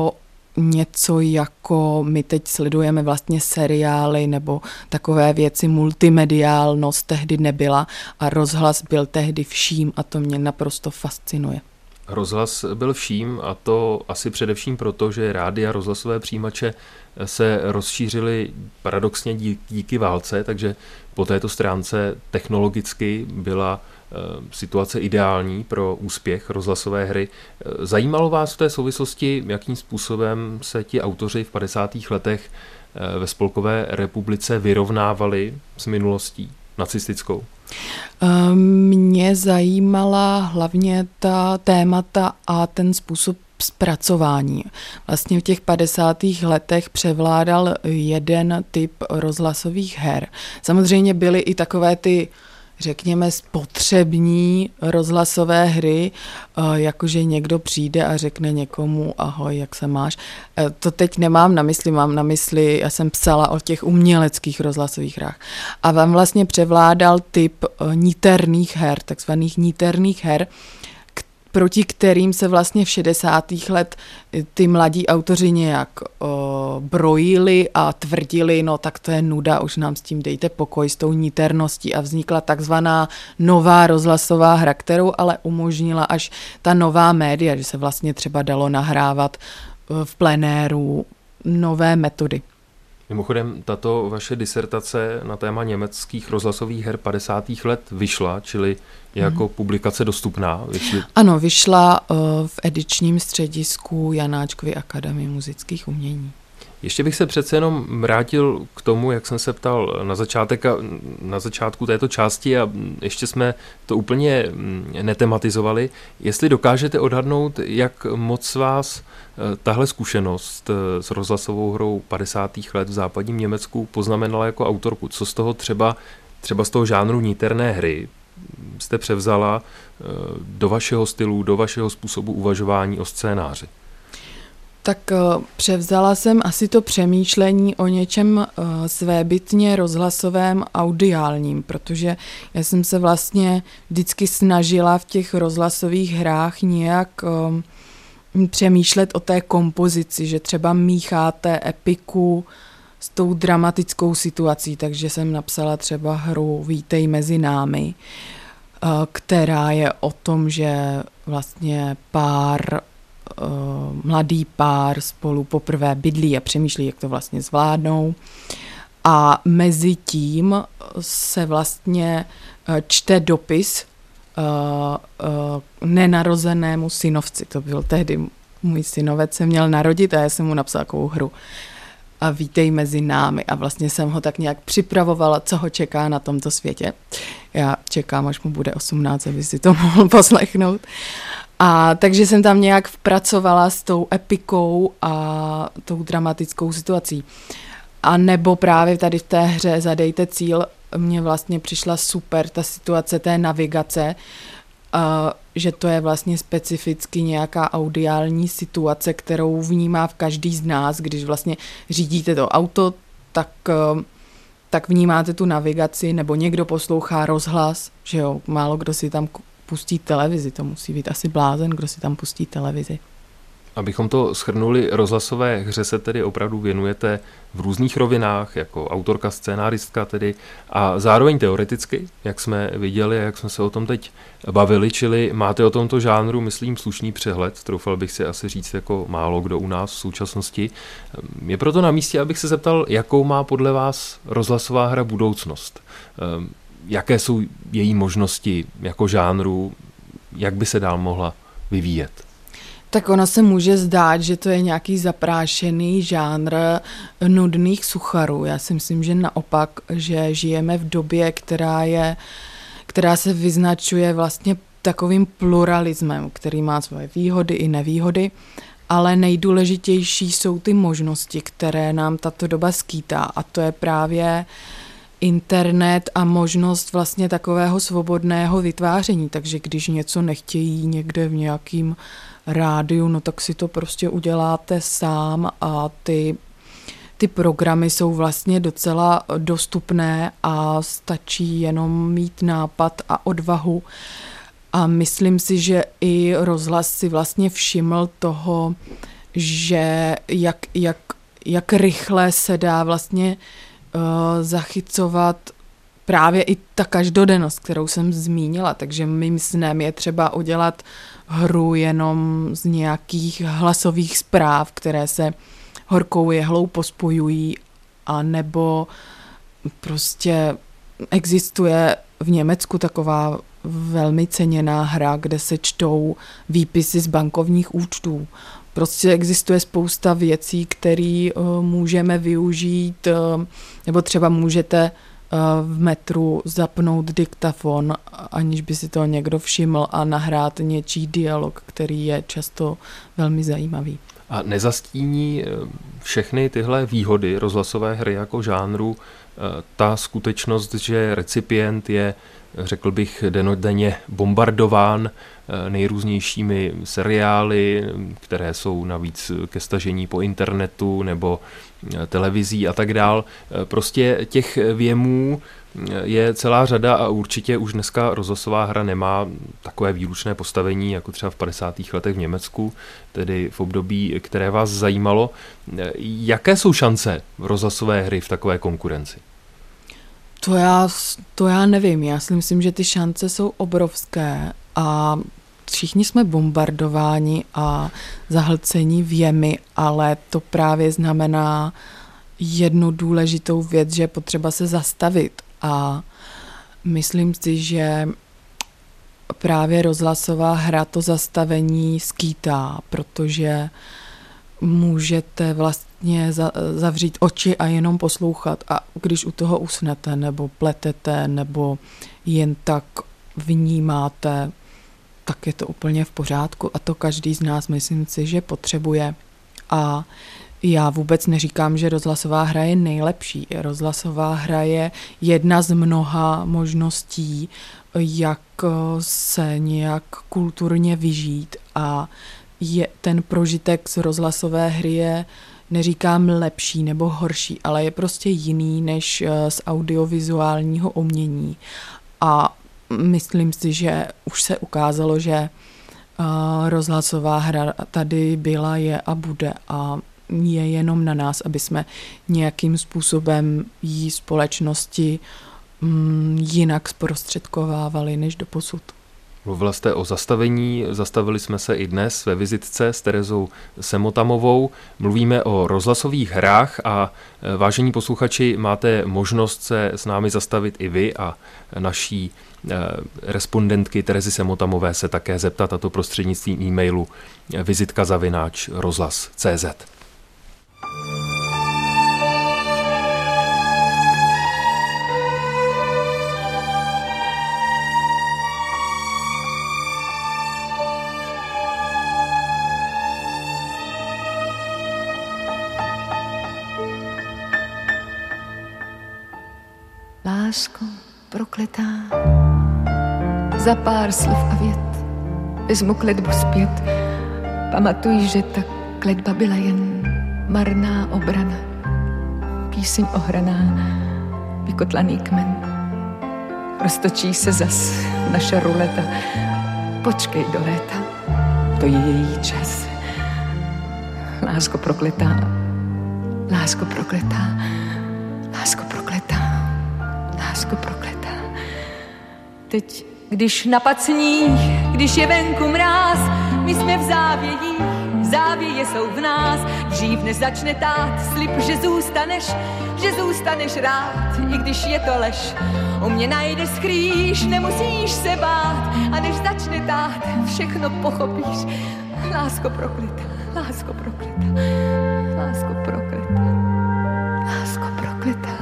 jako my teď sledujeme vlastně seriály nebo takové věci, multimediálnost tehdy nebyla a rozhlas byl tehdy vším a to mě naprosto fascinuje. Rozhlas byl vším a to asi především proto, že rádia rozhlasové přijímače se rozšířily paradoxně díky válce, takže po této stránce technologicky byla situace ideální pro úspěch rozhlasové hry. Zajímalo vás v té souvislosti, jakým způsobem se ti autoři v 50. letech ve Spolkové republice vyrovnávali s minulostí nacistickou? Mě zajímala hlavně ta témata a ten způsob zpracování. Vlastně v těch 50. letech převládal jeden typ rozhlasových her. Samozřejmě byly i takové ty, řekněme, spotřební rozhlasové hry, jakože někdo přijde a řekne někomu ahoj, jak se máš. To teď nemám na mysli, mám na mysli, já jsem psala o těch uměleckých rozhlasových hrách. A vám vlastně převládal typ niterných her, takzvaných niterných her, proti kterým se vlastně v 60. let ty mladí autoři nějak brojili a tvrdili, no tak to je nuda, už nám s tím dejte pokoj, s tou niterností a vznikla takzvaná nová rozhlasová hra, kterou ale umožnila až ta nová média, že se vlastně třeba dalo nahrávat v plenéru nové metody. Mimochodem, tato vaše disertace na téma německých rozhlasových her 50. let vyšla, čili jako publikace dostupná? Ano, vyšla v edičním středisku Janáčkovy akademie muzických umění. Ještě bych se přece jenom vrátil k tomu, jak jsem se ptal na začátku této části a ještě jsme to úplně netematizovali. Jestli dokážete odhadnout, jak moc vás tahle zkušenost s rozhlasovou hrou 50. let v západním Německu poznamenala jako autorku. Co z toho třeba z toho žánru niterné hry jste převzala do vašeho stylu, do vašeho způsobu uvažování o scénáři? Tak převzala jsem asi to přemýšlení o něčem svébytně rozhlasovém audiálním, protože já jsem se vlastně vždycky snažila v těch rozhlasových hrách nějak přemýšlet o té kompozici, že třeba mícháte epiku s tou dramatickou situací, takže jsem napsala třeba hru Vítej mezi námi, která je o tom, že vlastně mladý pár spolu poprvé bydlí a přemýšlí, jak to vlastně zvládnou. A mezi tím se vlastně čte dopis nenarozenému synovci. To byl tehdy můj synovec, se měl narodit a já jsem mu napsala takovou hru. A Vítej mezi námi. A vlastně jsem ho tak nějak připravovala, co ho čeká na tomto světě. Já čekám, až mu bude 18, aby si to mohl poslechnout. A takže jsem tam nějak vpracovala s tou epikou a tou dramatickou situací. A nebo právě tady v té hře Zadejte cíl mně vlastně přišla super ta situace té navigace, že to je vlastně specificky nějaká audiální situace, kterou vnímá v každý z nás, když vlastně řídíte to auto, tak tak vnímáte tu navigaci, nebo někdo poslouchá rozhlas, že jo, málo kdo si tam pustí televizi, to musí být asi blázen, kdo si tam pustí televizi. Abychom to shrnuli, rozhlasové hře se tedy opravdu věnujete v různých rovinách, jako autorka, scénáristka tedy, a zároveň teoreticky, jak jsme viděli a jak jsme se o tom teď bavili, čili máte o tomto žánru, myslím, slušný přehled, troufal bych si asi říct jako málo kdo u nás v současnosti. Je proto na místě, abych se zeptal, jakou má podle vás rozhlasová hra budoucnost? Jaké jsou její možnosti jako žánru, jak by se dál mohla vyvíjet? Tak ono se může zdát, že to je nějaký zaprášený žánr nudných sucharů. Já si myslím, že naopak, že žijeme v době, která se vyznačuje vlastně takovým pluralismem, který má svoje výhody i nevýhody, ale nejdůležitější jsou ty možnosti, které nám tato doba skýtá, a to je právě internet a možnost vlastně takového svobodného vytváření. Takže když něco nechtějí někde v nějakým rádiu, no tak si to prostě uděláte sám a ty programy jsou vlastně docela dostupné a stačí jenom mít nápad a odvahu. A myslím si, že i rozhlas si vlastně všiml toho, že jak rychle se dá vlastně zachycovat právě i ta každodennost, kterou jsem zmínila. Takže mým snem je třeba udělat hru jenom z nějakých hlasových zpráv, které se horkou jehlou pospojují, a nebo prostě existuje v Německu taková velmi ceněná hra, kde se čtou výpisy z bankovních účtů. Prostě existuje spousta věcí, které můžeme využít, nebo třeba můžete v metru zapnout diktafon, aniž by si to někdo všiml, a nahrát něčí dialog, který je často velmi zajímavý. A nezastíní všechny tyhle výhody rozhlasové hry jako žánru ta skutečnost, že recipient je, řekl bych, dennodenně bombardován nejrůznějšími seriály, které jsou navíc ke stažení po internetu nebo televizí a tak dál. Prostě těch věmů je celá řada a určitě už dneska rozhlasová hra nemá takové výlučné postavení, jako třeba v 50. letech v Německu, tedy v období, které vás zajímalo. Jaké jsou šance rozhlasové hry v takové konkurenci? To já nevím. Já si myslím, že ty šance jsou obrovské a všichni jsme bombardováni a zahlcení věmi, ale to právě znamená jednu důležitou věc, že je potřeba se zastavit, a myslím si, že právě rozhlasová hra to zastavení skýtá, protože můžete vlastně zavřít oči a jenom poslouchat, a když u toho usnete nebo pletete nebo jen tak vnímáte, tak je to úplně v pořádku, a to každý z nás, myslím si, že potřebuje. A já vůbec neříkám, že rozhlasová hra je nejlepší. Rozhlasová hra je jedna z mnoha možností, jak se nějak kulturně vyžít, a ten prožitek z rozhlasové hry je, neříkám lepší nebo horší, ale je prostě jiný než z audiovizuálního umění. A myslím si, že už se ukázalo, že rozhlasová hra tady byla, je a bude, a je jenom na nás, aby jsme nějakým způsobem jí společnosti jinak zprostředkovávali než doposud. Mluvila jste o zastavení, zastavili jsme se i dnes ve vizitce s Terezou Semotamovou. Mluvíme o rozhlasových hrách a vážení posluchači, máte možnost se s námi zastavit i vy a naší respondentky Terezy Semotamové se také zeptat, a to prostřednictvím e-mailu vizitka@rozhlas.cz. Lásko prokletá, za pár slov a vět vezmu kletbu zpět. Pamatuj, že ta kletba byla jen marná obrana, píseň ohraná vykotlaný kmen. Roztočí se zas naše ruleta. Počkej do léta, to je její čas. Lásko prokletá, lásko prokletá, lásko prokletá, lásko prokletá. Teď, když napad sníh, když je venku mráz, my jsme v závěji, závěje jsou v nás. Dřív než začne tát, slib, že zůstaneš rád, i když je to lež. U mě najdeš skrýš, nemusíš se bát, a než začne tát, všechno pochopíš. Lásko prokletá, lásko prokletá, lásko prokletá, lásko prokletá.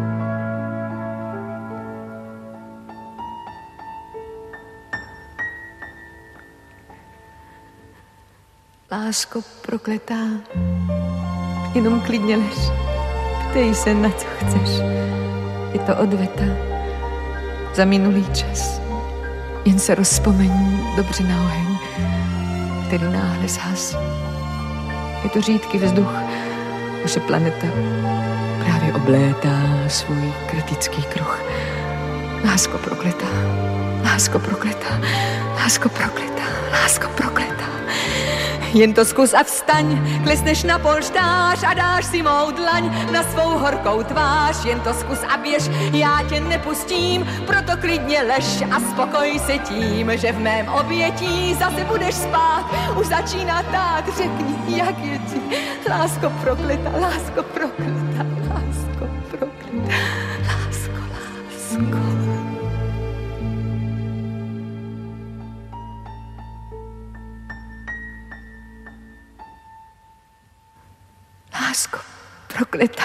Lásko prokletá, jenom klidně lež, ptej se, na co chceš. Je to odveta za minulý čas. Jen se rozpomeň dobře na oheň, který náhle zhas. Je to řídký vzduch, naše planeta právě oblétá svůj kritický kruh. Lásko prokletá, lásko prokletá, lásko prokletá, lásko prokletá. Jen to zkus a vstaň, klesneš na polštář a dáš si mou dlaň na svou horkou tvář. Jen to zkus a běž, já tě nepustím, proto klidně lež a spokoj se tím, že v mém obětí zase budeš spát. Už začíná tát, řekni, jak je ti. Lásko prokletá, lásko prokletá, lásko prokletá, lásko, lásko. Lásko prokletá,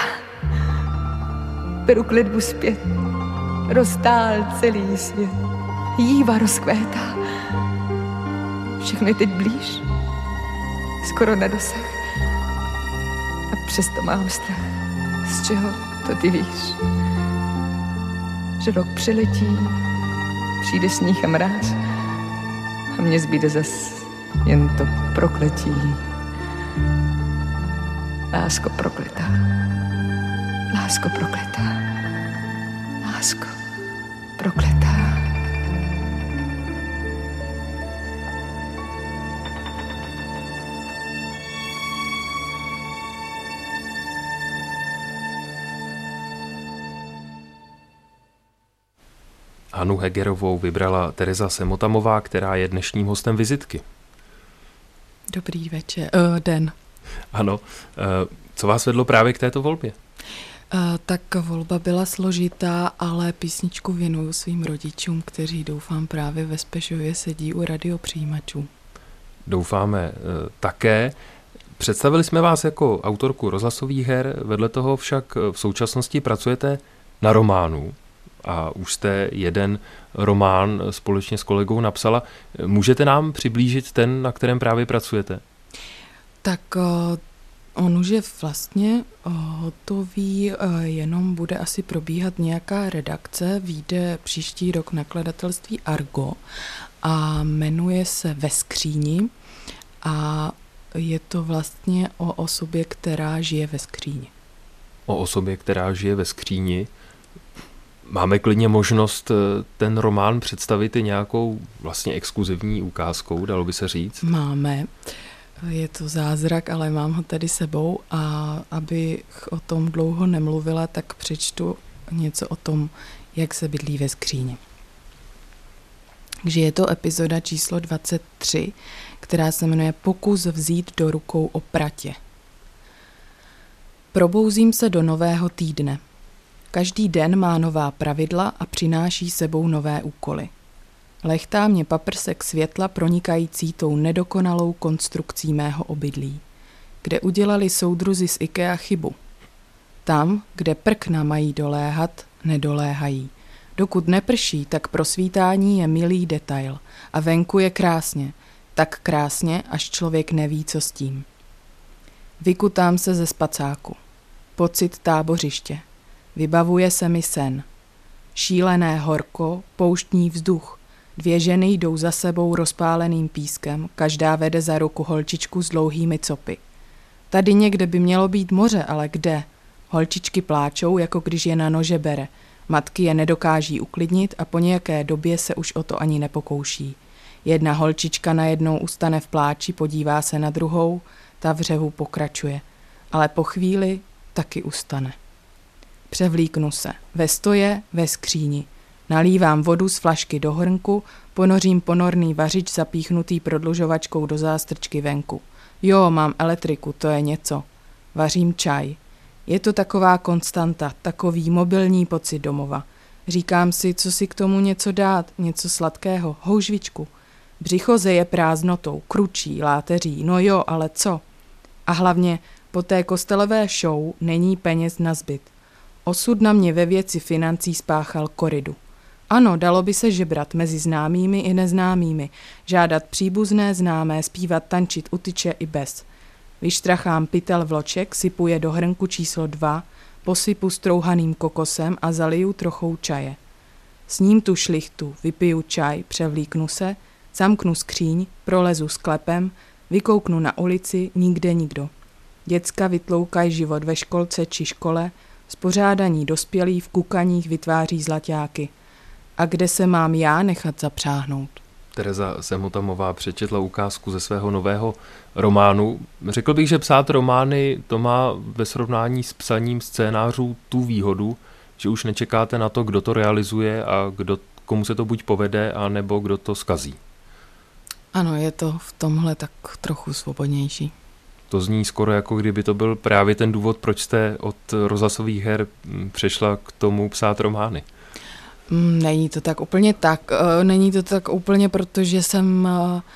beru kletbu zpět, roztál celý svět, jíva rozkvétá. Všechno je teď blíž, skoro na dosah. A přesto mám strach, z čeho to ty víš. Že rok přiletí, přijde sníh a mráz a mně zbyde zas jen to prokletí. Lásko prokletá, lásko prokletá, lásko prokletá. Hanu Hegerovou vybrala Tereza Semotamová, která je dnešním hostem vizitky. Dobrý večer, den. Ano, co vás vedlo právě k této volbě? Tak volba byla složitá, ale písničku věnuju svým rodičům, kteří doufám právě ve Spešově sedí u radiopřijímačů. Doufáme také. Představili jsme vás jako autorku rozhlasových her, vedle toho však v současnosti pracujete na románu a už jste jeden román společně s kolegou napsala. Můžete nám přiblížit ten, na kterém právě pracujete? Tak on už je vlastně hotový, jenom bude asi probíhat nějaká redakce, vyjde příští rok nakladatelství Argo a jmenuje se Ve skříni a je to vlastně o osobě, která žije ve skříni. O osobě, která žije ve skříni. Máme klidně možnost ten román představit i nějakou vlastně exkluzivní ukázkou, dalo by se říct? Máme. Je to zázrak, ale mám ho tady sebou a abych o tom dlouho nemluvila, tak přečtu něco o tom, jak se bydlí ve skříni. Takže je to epizoda číslo 23, která se jmenuje Pokus vzít do rukou opratě. Probouzím se do nového týdne. Každý den má nová pravidla a přináší sebou nové úkoly. Lechtá mě paprsek světla pronikající tou nedokonalou konstrukcí mého obydlí, kde udělali soudruzi z IKEA chybu. Tam, kde prkna mají doléhat, nedoléhají. Dokud neprší, tak prosvítání je milý detail a venku je krásně, tak krásně, až člověk neví, co s tím. Vykutám se ze spacáku. Pocit tábořiště. Vybavuje se mi sen. Šílené horko, pouštní vzduch. Dvě ženy jdou za sebou rozpáleným pískem, každá vede za ruku holčičku s dlouhými copy. Tady někde by mělo být moře, ale kde? Holčičky pláčou, jako když je na nože bere. Matky je nedokáží uklidnit a po nějaké době se už o to ani nepokouší. Jedna holčička najednou ustane v pláči, podívá se na druhou, ta v řevu pokračuje. Ale po chvíli taky ustane. Převlíknu se. Ve stoje, ve skříni. Nalívám vodu z flašky do hrnku, ponořím ponorný vařič zapíchnutý prodlužovačkou do zástrčky venku. Jo, mám elektriku, to je něco. Vařím čaj. Je to taková konstanta, takový mobilní pocit domova. Říkám si, co si k tomu něco dát, něco sladkého, houžvičku. Břicho zeje prázdnotou, kručí, láteří, no jo, ale co? A hlavně po té kostelové show není peněz na zbyt. Osud na mě ve věci financí spáchal koridu. Ano, dalo by se žebrat mezi známými i neznámými, žádat příbuzné známé, zpívat, tančit u tyče i bez. Vyštrachám pytel vloček, sypu je do hrnku číslo 2, posypu strouhaným kokosem a zaliju trochou čaje. Sním tu šlichtu, vypiju čaj, převlíknu se, zamknu skříň, prolezu sklepem, vykouknu na ulici, nikde nikdo. Děcka vytloukaj život ve školce či škole, spořádaní dospělí v kukaních vytváří zlaťáky. A kde se mám já nechat zapřáhnout? Tereza Semotamová přečetla ukázku ze svého nového románu. Řekl bych, že psát romány to má ve srovnání s psaním scénářů tu výhodu, že už nečekáte na to, kdo to realizuje a komu se to buď povede, anebo kdo to zkazí. Ano, je to v tomhle tak trochu svobodnější. To zní skoro jako kdyby to byl právě ten důvod, proč jste od rozhlasových her přešla k tomu psát romány. Není to tak úplně tak. Není to tak úplně, protože jsem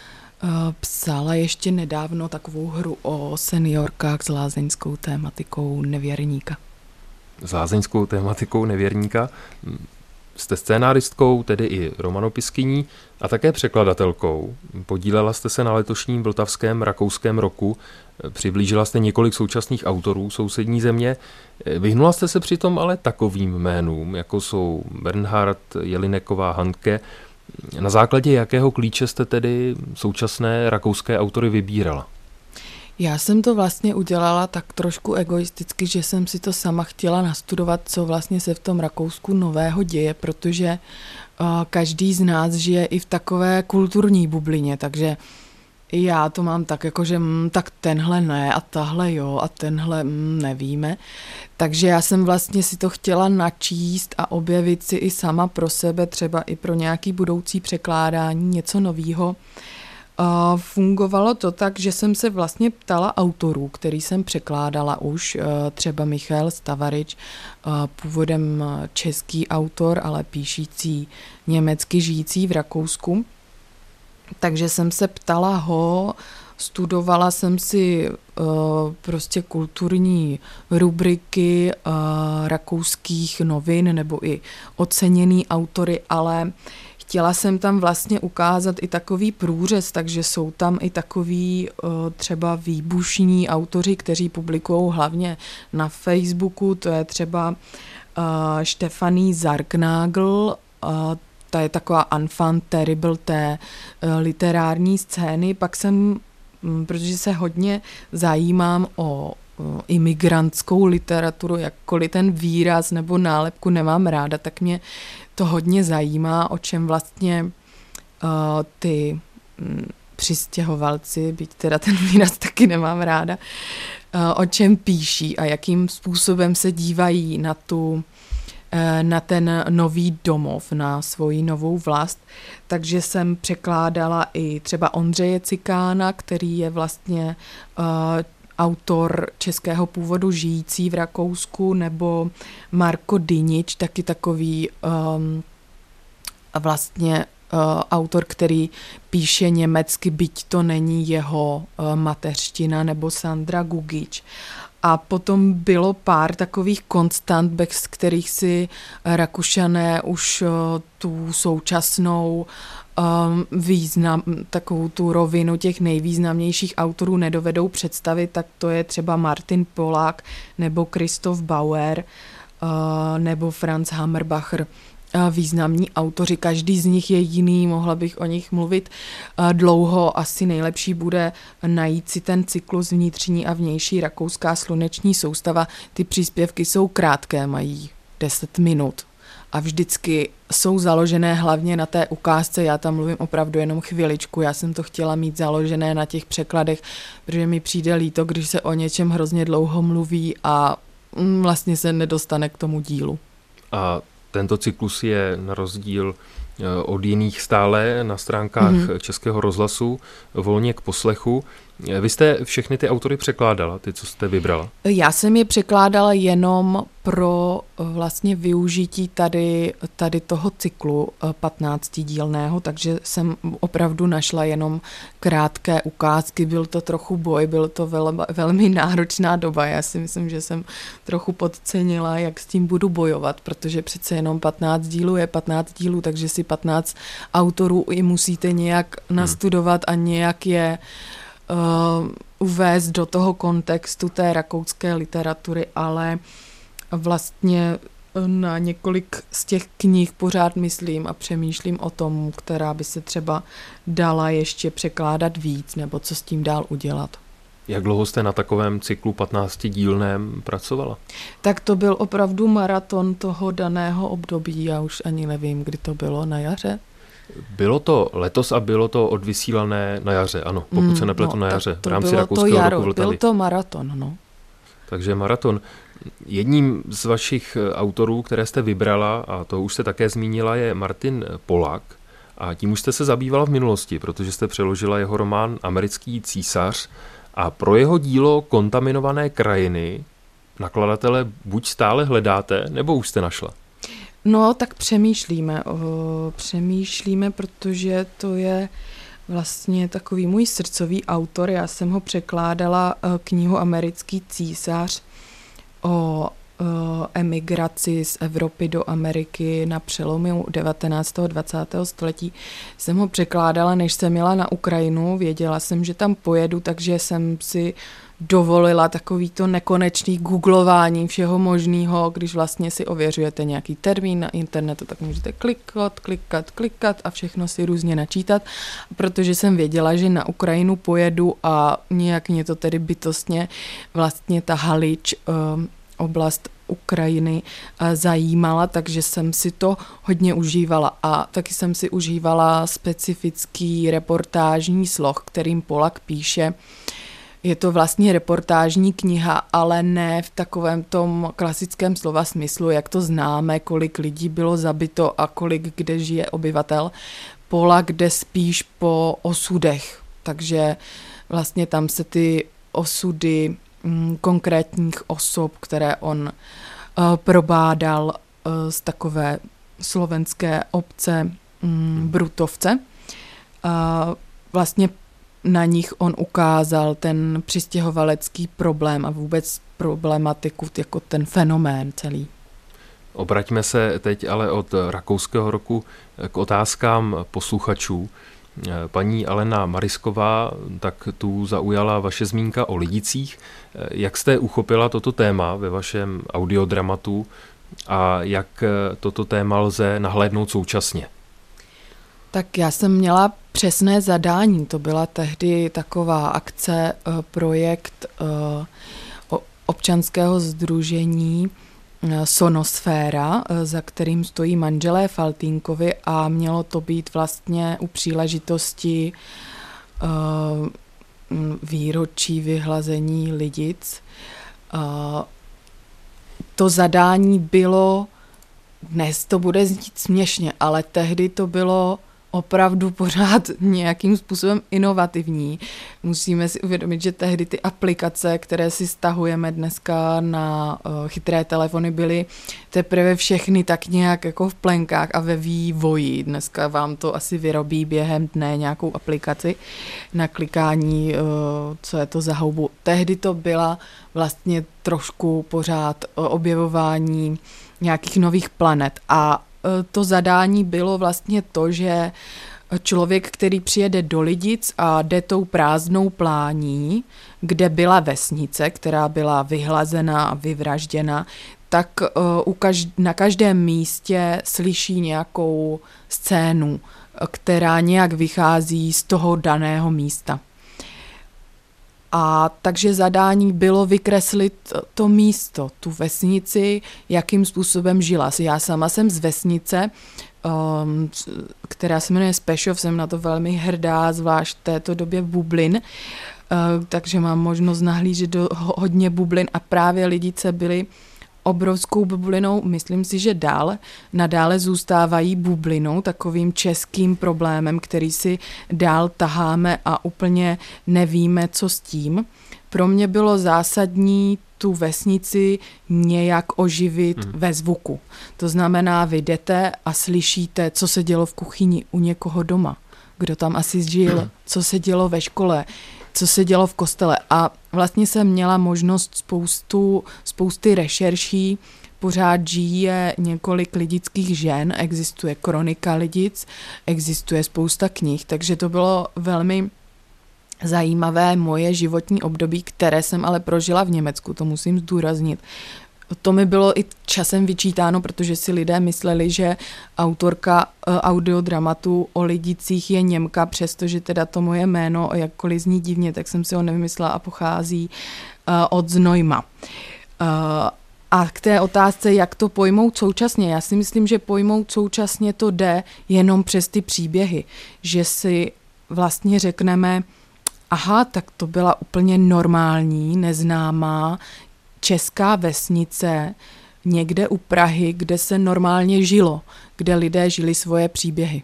psala ještě nedávno takovou hru o seniorkách s lázeňskou tématikou Nevěrníka. S lázeňskou tématikou Nevěrníka. Jste scénáristkou, tedy i romanopiskyní a také překladatelkou. Podílela jste se na letošním vltavském rakouském roku, přiblížila jste několik současných autorů sousední země, vyhnula jste se přitom ale takovým jménům, jako jsou Bernhard, Jelineková, Handke. Na základě jakého klíče jste tedy současné rakouské autory vybírala? Já jsem to vlastně udělala tak trošku egoisticky, že jsem si to sama chtěla nastudovat, co vlastně se v tom Rakousku nového děje, protože každý z nás žije i v takové kulturní bublině, takže já to mám tak, jako že tak tenhle ne a tahle jo a tenhle nevíme. Takže já jsem vlastně si to chtěla načíst a objevit si i sama pro sebe, třeba i pro nějaký budoucí překládání, něco novýho. Fungovalo to tak, že jsem se vlastně ptala autorů, který jsem překládala už, třeba Michal Stavarič, původem český autor, ale píšící německy, žijící v Rakousku. Takže jsem se ptala ho, studovala jsem si prostě kulturní rubriky rakouských novin nebo i oceněný autory, ale chtěla jsem tam vlastně ukázat i takový průřez, takže jsou tam i takový třeba výbušní autoři, kteří publikují hlavně na Facebooku, to je třeba Stefanie Sargnagel, ta je taková enfant terrible té literární scény. Pak jsem, protože se hodně zajímám o imigrantskou literaturu, jakkoliv ten výraz nebo nálepku nemám ráda, tak mě to hodně zajímá, o čem vlastně ty přistěhovalci, byť teda ten výraz taky nemám ráda, o čem píší a jakým způsobem se dívají na ten nový domov, na svoji novou vlast. Takže jsem překládala i třeba Ondřeje Cikána, který je vlastně autor českého původu žijící v Rakousku, nebo Marko Dynič, taky takový vlastně autor, který píše německy, byť to není jeho mateřština, nebo Sandra Gugič. A potom bylo pár takových konstant, bez kterých si Rakušané už tu současnou takovou tu rovinu těch nejvýznamnějších autorů nedovedou představit, tak to je třeba Martin Polák nebo Christoph Bauer nebo Franz Hammerbacher. významní autoři, každý z nich je jiný, mohla bych o nich mluvit dlouho, asi nejlepší bude najít si ten cyklus Vnitřní a vnější rakouská sluneční soustava. Ty příspěvky jsou krátké, mají 10 minut a vždycky jsou založené hlavně na té ukázce, já tam mluvím opravdu jenom chviličku, já jsem to chtěla mít založené na těch překladech, protože mi přijde líto, když se o něčem hrozně dlouho mluví a vlastně se nedostane k tomu dílu. A tento cyklus je na rozdíl od jiných stále na stránkách Českého rozhlasu volně k poslechu. Vy jste všechny ty autory překládala, ty, co jste vybrala? Já jsem je překládala jenom pro vlastně využití tady toho cyklu 15dílného, takže jsem opravdu našla jenom krátké ukázky. Byl to trochu boj, byl to velmi náročná doba. Já si myslím, že jsem trochu podcenila, jak s tím budu bojovat, protože přece jenom 15 dílů je 15 dílů, takže si 15 autorů i musíte nějak nastudovat a nějak je uvést do toho kontextu té rakouské literatury, ale vlastně na několik z těch knih pořád myslím a přemýšlím o tom, která by se třeba dala ještě překládat víc, nebo co s tím dál udělat. Jak dlouho jste na takovém cyklu 15dílném pracovala? Tak to byl opravdu maraton toho daného období, já už ani nevím, kdy to bylo, na jaře. Bylo to letos a bylo to odvysílané na jaře, ano, pokud se nepletu na jaře, v rámci rakouského roku Vltavy. Byl to maraton, no. Takže maraton. Jedním z vašich autorů, které jste vybrala, a to už jste také zmínila, je Martin Polák. A tím už jste se zabývala v minulosti, protože jste přeložila jeho román Americký císař a pro jeho dílo Kontaminované krajiny nakladatele buď stále hledáte, nebo už jste našla? No, tak přemýšlíme, protože to je vlastně takový můj srdcový autor. Já jsem ho překládala knihu Americký císař o emigraci z Evropy do Ameriky na přelomu 19. a 20. století. Jsem ho překládala, než jsem jela na Ukrajinu. Věděla jsem, že tam pojedu, takže jsem si dovolila takovýto nekonečný googlování všeho možného, když vlastně si ověřujete nějaký termín na internetu, tak můžete klikat a všechno si různě načítat, protože jsem věděla, že na Ukrajinu pojedu a nějak mě to tedy bytostně vlastně ta Halič, oblast Ukrajiny zajímala, takže jsem si to hodně užívala a taky jsem si užívala specifický reportážní sloh, kterým Polák píše. Je to vlastně reportážní kniha, ale ne v takovém tom klasickém slova smyslu, jak to známe, kolik lidí bylo zabito a kolik kde žije obyvatel. Polák jde spíš po osudech, takže vlastně tam se ty osudy konkrétních osob, které on probádal z takové slovenské obce Brutovce. Vlastně na nich on ukázal ten přistěhovalecký problém a vůbec problematiku, jako ten fenomén celý. Obraťme se teď ale od rakouského roku k otázkám posluchačů. Paní Alena Marisková, tak tu zaujala vaše zmínka o lidicích. Jak jste uchopila toto téma ve vašem audiodramatu a jak toto téma lze nahlédnout současně? Tak já jsem měla přesné zadání. To byla tehdy taková akce, projekt občanského sdružení Sonosféra, za kterým stojí manželé Faltínkovi a mělo to být vlastně u příležitosti výročí vyhlazení Lidic. To zadání bylo, dnes to bude znít směšně, ale tehdy to bylo opravdu pořád nějakým způsobem inovativní. Musíme si uvědomit, že tehdy ty aplikace, které si stahujeme dneska na chytré telefony, byly teprve všechny tak nějak jako v plenkách a ve vývoji. Dneska vám to asi vyrobí během dne nějakou aplikaci na klikání, co je to za houbu. Tehdy to byla vlastně trošku pořád objevování nějakých nových planet a to zadání bylo vlastně to, že člověk, který přijede do Lidic a jde tou prázdnou plání, kde byla vesnice, která byla vyhlazená a vyvražděna, tak na každém místě slyší nějakou scénu, která nějak vychází z toho daného místa. A takže zadání bylo vykreslit to místo, tu vesnici, jakým způsobem žila. Já sama jsem z vesnice, která se jmenuje Spešov, jsem na to velmi hrdá, zvlášť v této době bublin, takže mám možnost nahlížet do hodně bublin a právě Lidice byly obrovskou bublinou, myslím si, že nadále zůstávají bublinou, takovým českým problémem, který si dál taháme a úplně nevíme, co s tím. Pro mě bylo zásadní tu vesnici nějak oživit ve zvuku. To znamená, vy jdete a slyšíte, co se dělo v kuchyni u někoho doma, kdo tam asi žil, co se dělo ve škole, co se dělo v kostele. A vlastně jsem měla možnost spousty rešerší. Pořád žije několik lidických žen, existuje kronika Lidic, existuje spousta knih, takže to bylo velmi zajímavé moje životní období, které jsem ale prožila v Německu, to musím zdůraznit. To mi bylo i časem vyčítáno, protože si lidé mysleli, že autorka audiodramatu o Lidicích je Němka, přestože teda to moje jméno, jakkoliv zní divně, tak jsem si ho nevymyslela a pochází od Znojma. A k té otázce, jak to pojmout současně, já si myslím, že pojmout současně to jde jenom přes ty příběhy, že si vlastně řekneme, aha, tak to byla úplně normální, neznámá česká vesnice někde u Prahy, kde se normálně žilo, kde lidé žili svoje příběhy.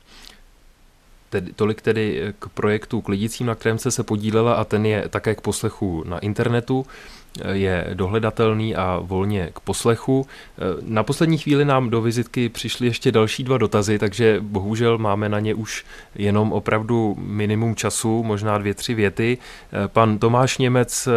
Tolik tedy k projektu K Lidicím, na kterém se podílela, a ten je také k poslechu na internetu. Je dohledatelný a volně k poslechu. Na poslední chvíli nám do vizitky přišly ještě další 2 dotazy, takže bohužel máme na ně už jenom opravdu minimum času, možná 2-3 věty. Pan Tomáš Němec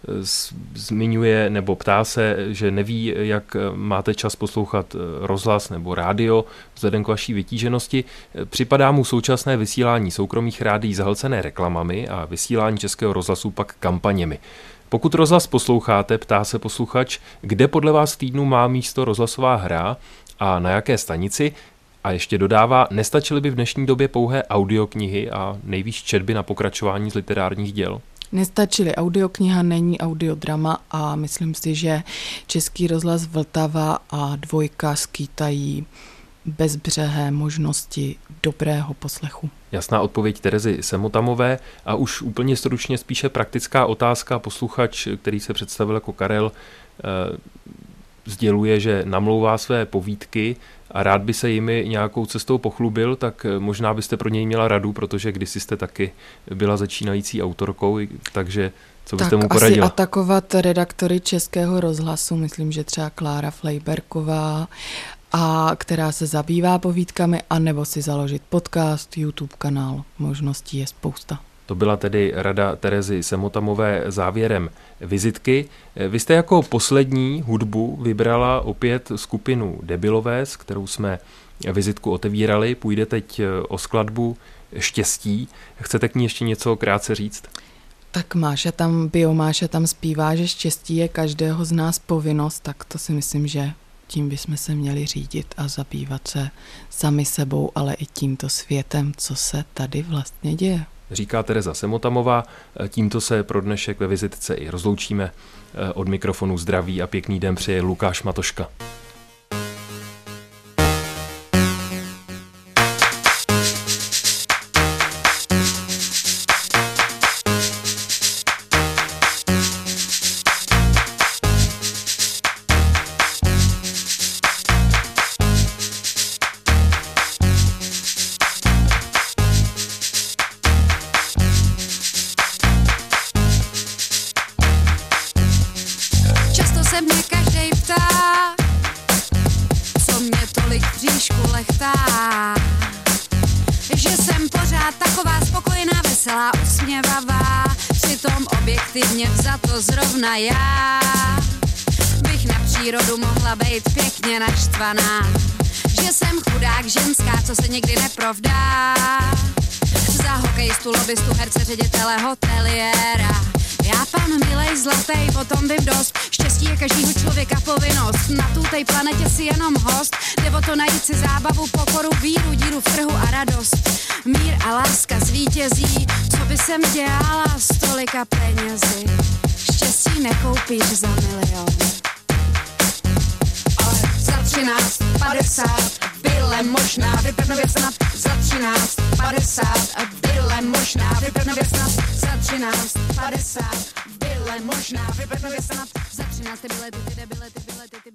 zmiňuje nebo ptá se, že neví, jak máte čas poslouchat rozhlas nebo rádio vzhledem k vaší vytíženosti. Připadá mu současné vysílání soukromých rádií zahlcené reklamami a vysílání Českého rozhlasu pak kampaněmi. Pokud rozhlas posloucháte, ptá se posluchač, kde podle vás v týdnu má místo rozhlasová hra a na jaké stanici, a ještě dodává, nestačily by v dnešní době pouhé audioknihy a nejvýš četby na pokračování z literárních děl? Nestačily. Audiokniha není audiodrama a myslím si, že Český rozhlas Vltava a Dvojka skýtají bezbřehé možnosti dobrého poslechu. Jasná odpověď Terezy Semotamové a už úplně stručně spíše praktická otázka. Posluchač, který se představil jako Karel, sděluje, že namlouvá své povídky a rád by se jimi nějakou cestou pochlubil, tak možná byste pro něj měla radu, protože kdysi jste taky byla začínající autorkou, takže co byste mu poradila? Asi atakovat redaktory Českého rozhlasu, myslím, že třeba Klára Flejberková, a která se zabývá povídkami, anebo si založit podcast, YouTube kanál. Možností je spousta. To byla tedy rada Terezy Semotamové závěrem vizitky. Vy jste jako poslední hudbu vybrala opět skupinu Debilové, s kterou jsme vizitku otevírali. Půjde teď o skladbu Štěstí. Chcete k ní ještě něco krátce říct? Tak Máša tam zpívá, že štěstí je každého z nás povinnost, tak to si myslím, že tím bychom se měli řídit a zabývat se sami sebou, ale i tímto světem, co se tady vlastně děje. Říká Tereza Semotamová. Tímto se pro dnešek ve vizitce i rozloučíme. Od mikrofonu zdraví a pěkný den přeje Lukáš Matoška. Zrovna já bych na přírodu mohla být pěkně naštvaná, že jsem chudák ženská, co se nikdy neprovdá. Za hokejistu, lobistu, herce, ředitele hoteliéra. Já pan milej zlatej, potom bych dost štěstí Štěstí je každýho člověka povinnost, na tutej planetě si jenom host, jde o to najít si zábavu, pokoru, víru, díru v trhu a radost. Mír a láska zvítězí, co by jsem dělala s tolika penězi. Štěstí nekoupíš za milion. Ale za 13,50 byle možná vyprdnově snad. Za 13,50 byle možná vyprdnově snad. Za 13,50 byle možná vyprdnově snad. Za 13 ty bilety, ty bilety, ty bilety.